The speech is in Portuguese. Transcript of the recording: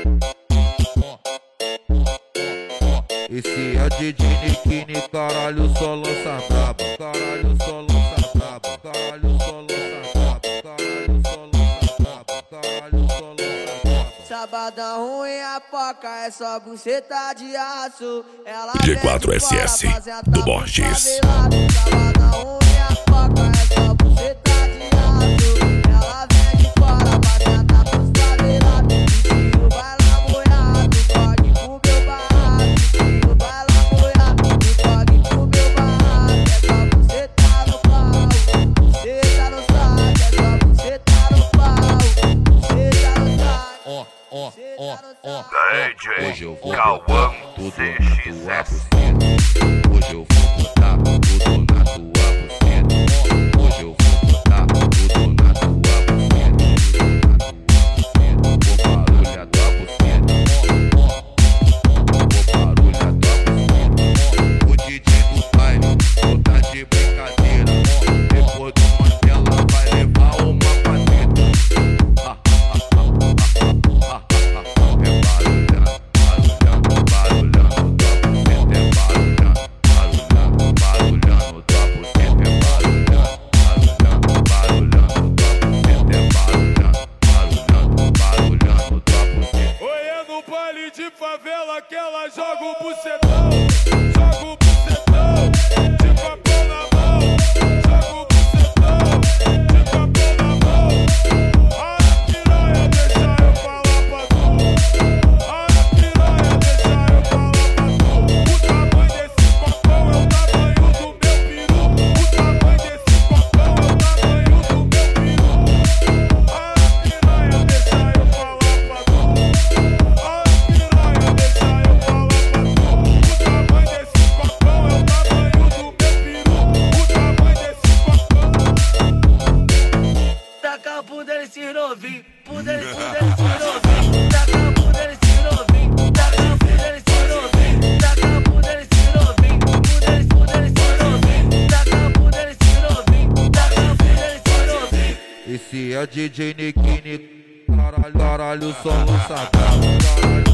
Esse é DJ Nikini, caralho, só lança braba. Caralho, só lança braba. Caralho, só lança braba. Caralho, só lança braba. Caralho, só lança braba. Sabadão ruim, a foca é só buceta de aço. Ela G4SS do Borges. Sabadão ruim, a foca é só buceta de aço. Ela vem de fora pra sentar pros favelados. E tio vai lá molhado, pode pro meu barraco. Tio vai lá molhado, pode pro meu barraco. É só buceta no pau, buceta no saco. É só buceta no pau, buceta no saco. Hoje eu vou Cauã botar tudo na tua CXS. buceta. Hoje eu vou botar tudo na tua buceta. Hoje eu vou botar tudo na tua buceta. Vou barulhar tua buceta. Vou barulhar tua buceta. O DJ do baile, não tá de brincadeira. Depois do Mandela vai levar uma pateta. Favela que ela joga o bucetão, joga o bucetão, de papel na mão, joga o bucetão, de papel na mão. A piranha deixa eu falar pra tu, a piranha deixa eu falar pra tu. O tamanho desse copão é o tamanho do meu peru, o tamanho desse copão é o tamanho do meu peru. A piranha deixa eu falar pra tu. Taca a bunda nesse novinho, bunda nesse novinho. Taca a bunda nesse novinho, taca a bunda nesse novinho. Taca a bunda nesse novinho, bunda nesse novinho. Taca a bunda nesse novinho, taca a bunda nesse novinho. Esse é DJ Nikini, caralho, só lança braba.